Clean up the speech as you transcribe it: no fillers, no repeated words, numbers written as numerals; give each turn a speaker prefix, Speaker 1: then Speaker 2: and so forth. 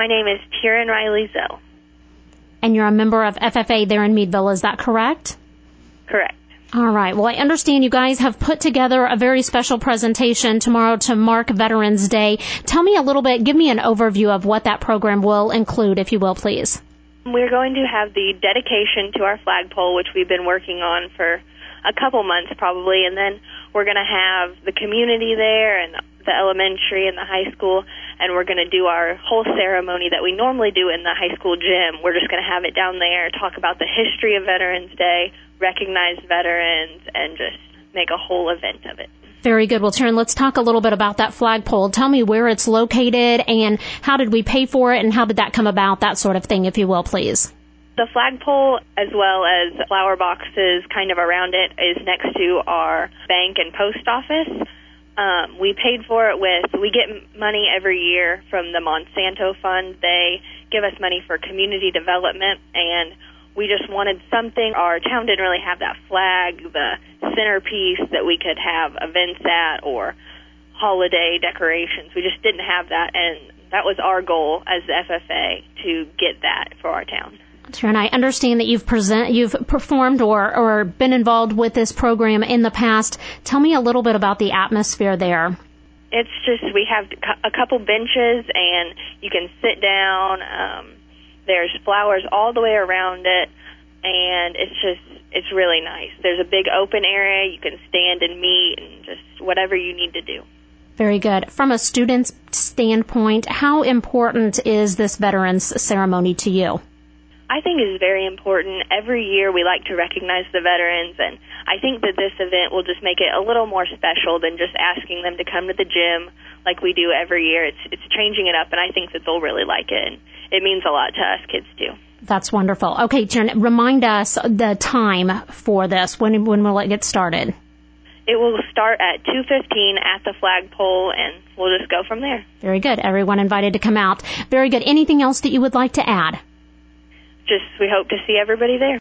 Speaker 1: My name is Kieran Riley Zell.
Speaker 2: And you're a member of FFA there in Meadville, is that correct?
Speaker 1: Correct.
Speaker 2: All right. Well, I understand you guys have put together a very special presentation tomorrow to mark Veterans Day. Tell me a little bit, give me an overview of what that program will include, if you will, please.
Speaker 1: We're going to have the dedication to our flagpole, which we've been working on for a couple months probably, and then we're going to have the community there and the elementary and the high school, and we're going to do our whole ceremony that we normally do in the high school gym. We're just going to have it down there, talk about the history of Veterans Day, recognize veterans, and just make a whole event of it.
Speaker 2: Very good. Well, Taryn, let's talk a little bit about that flagpole. Tell me where it's located and how did we pay for it and how did that come about, that sort of thing, if you will, please.
Speaker 1: The flagpole, as well as flower boxes kind of around it, is next to our bank and post office. We paid for it we get money every year from the Monsanto Fund. They give us money for community development, and we just wanted something. Our town didn't really have that flag, the centerpiece that we could have events at or holiday decorations. We just didn't have that, and that was our goal as the FFA to get that for our town.
Speaker 2: And I understand that you've performed or been involved with this program in the past. Tell me a little bit about the atmosphere there.
Speaker 1: It's just we have a couple benches, and you can sit down. There's flowers all the way around it, and it's really nice. There's a big open area. You can stand and meet and just whatever you need to do.
Speaker 2: Very good. From a student's standpoint, how important is this Veterans Ceremony to you?
Speaker 1: I think it's very important. Every year we like to recognize the veterans, and I think that this event will just make it a little more special than just asking them to come to the gym like we do every year. It's changing it up, and I think that they'll really like it, and it means a lot to us kids too.
Speaker 2: That's wonderful. Okay, Jen, remind us the time for this. When will it get started?
Speaker 1: It will start at 2:15 at the flagpole, and we'll just go from there.
Speaker 2: Very good. Everyone invited to come out. Very good. Anything else that you would like to add?
Speaker 1: Just we hope to see everybody there.